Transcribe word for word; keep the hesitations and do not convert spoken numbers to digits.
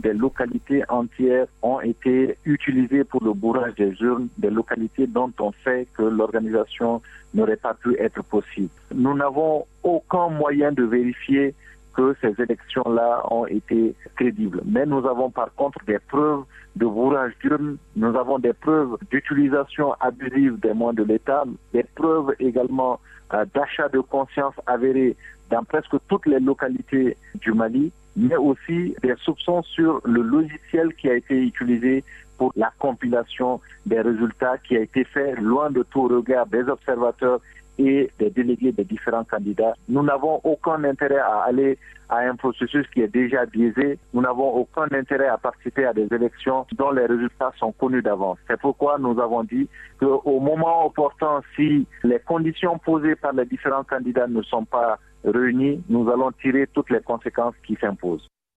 des localités entières ont été utilisées pour le bourrage des urnes, des localités dont on sait que l'organisation n'aurait pas pu être possible. Nous n'avons aucun moyen de vérifier que ces élections-là ont été crédibles. Mais nous avons par contre des preuves de bourrage d'urnes, nous avons des preuves d'utilisation abusive des moyens de l'État, des preuves également euh, d'achat de conscience avérés dans presque toutes les localités du Mali, mais aussi des soupçons sur le logiciel qui a été utilisé pour la compilation des résultats qui a été fait loin de tout regard des observateurs et des délégués des différents candidats. Nous n'avons aucun intérêt à aller à un processus qui est déjà biaisé. Nous n'avons aucun intérêt à participer à des élections dont les résultats sont connus d'avance. C'est pourquoi nous avons dit qu'au moment opportun, si les conditions posées par les différents candidats ne sont pas réunies, nous allons tirer toutes les conséquences qui s'imposent.